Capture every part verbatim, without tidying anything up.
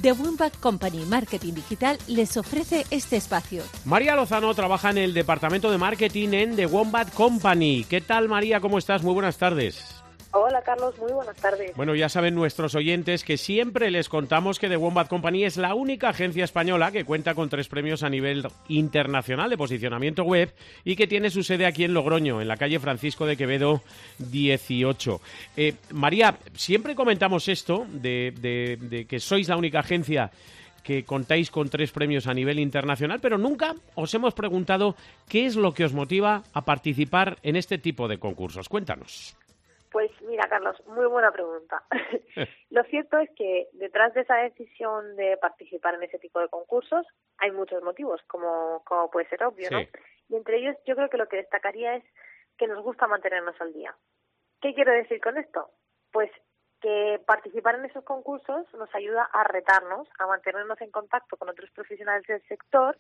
The Wombat Company Marketing Digital les ofrece este espacio. María Lozano trabaja en el departamento de marketing en The Wombat Company. ¿Qué tal, María? ¿Cómo estás? Muy buenas tardes. Hola, Carlos, muy buenas tardes. Bueno, ya saben nuestros oyentes que siempre les contamos que The Wombat Company es la única agencia española que cuenta con tres premios a nivel internacional de posicionamiento web y que tiene su sede aquí en Logroño, en la calle Francisco de Quevedo dieciocho. Eh, María, siempre comentamos esto de, de, de que sois la única agencia que contáis con tres premios a nivel internacional, pero nunca os hemos preguntado qué es lo que os motiva a participar en este tipo de concursos. Cuéntanos. Pues mira, Carlos, muy buena pregunta. Lo cierto es que detrás de esa decisión de participar en ese tipo de concursos hay muchos motivos, como, como puede ser obvio, ¿no? Sí. Y entre ellos yo creo que lo que destacaría es que nos gusta mantenernos al día. ¿Qué quiero decir con esto? Pues que participar en esos concursos nos ayuda a retarnos, a mantenernos en contacto con otros profesionales del sector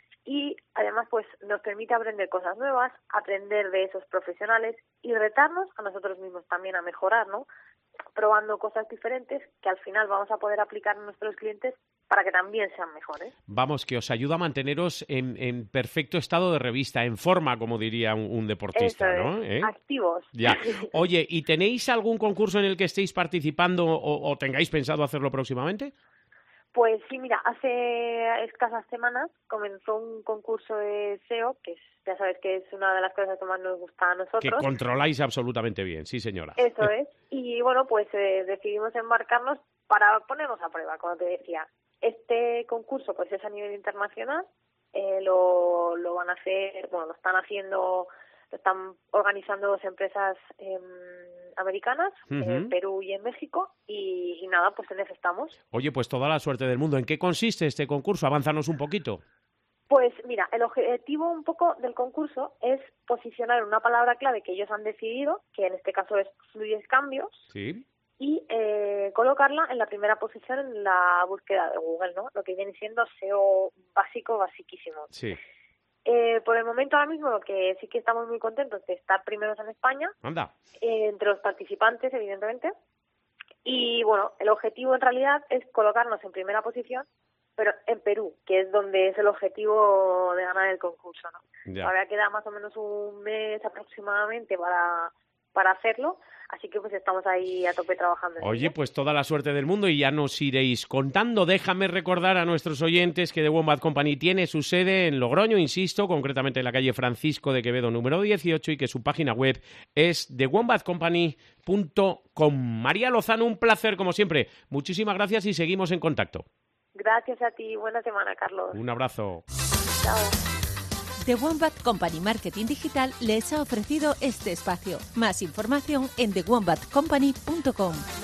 y además pues nos permite aprender cosas nuevas, aprender de esos profesionales y retarnos a nosotros mismos también a mejorar, ¿no? Probando cosas diferentes que al final vamos a poder aplicar a nuestros clientes para que también sean mejores. Vamos, que os ayuda a manteneros en, en perfecto estado de revista, en forma, como diría un, un deportista, Eso ¿no? Es, ¿Eh? activos. Ya. Oye, ¿y tenéis algún concurso en el que estéis participando o, o tengáis pensado hacerlo próximamente? Pues sí, mira, hace escasas semanas comenzó un concurso de S E O, que es, ya sabes que es una de las cosas que más nos gusta a nosotros. Que controláis absolutamente bien, sí señora. Eso es, y bueno, pues eh, decidimos embarcarnos para ponernos a prueba, como te decía. Este concurso pues es a nivel internacional, eh, lo, lo van a hacer, bueno, lo están haciendo, lo están organizando dos empresas eh, americanas, uh-huh. en Perú y en México, y, y nada, pues en eso estamos. Oye, pues toda la suerte del mundo. ¿En qué consiste este concurso? Avánzanos un poquito. Pues mira, el objetivo un poco del concurso es posicionar una palabra clave que ellos han decidido, que en este caso es Fluyes Cambios, sí. y eh, colocarla en la primera posición en la búsqueda de Google, ¿no? Lo que viene siendo S E O básico, basiquísimo. Sí. Eh, por el momento ahora mismo lo que sí que estamos muy contentos de estar primeros en España, Anda. Eh, entre los participantes evidentemente, y bueno, el objetivo en realidad es colocarnos en primera posición, pero en Perú, que es donde es el objetivo de ganar el concurso, ¿no? Ya. Todavía queda más o menos un mes aproximadamente para, para hacerlo, así que pues estamos ahí a tope trabajando. Oye, pues toda la suerte del mundo y ya nos iréis contando. Déjame recordar a nuestros oyentes que The Wombat Company tiene su sede en Logroño, insisto, concretamente en la calle Francisco de Quevedo número dieciocho, y que su página web es the wombat company punto com. María Lozano, un placer como siempre. Muchísimas gracias y seguimos en contacto. Gracias a ti. Buena semana, Carlos. Un abrazo. Chao. The Wombat Company Marketing Digital les ha ofrecido este espacio. Más información en the wombat company punto com.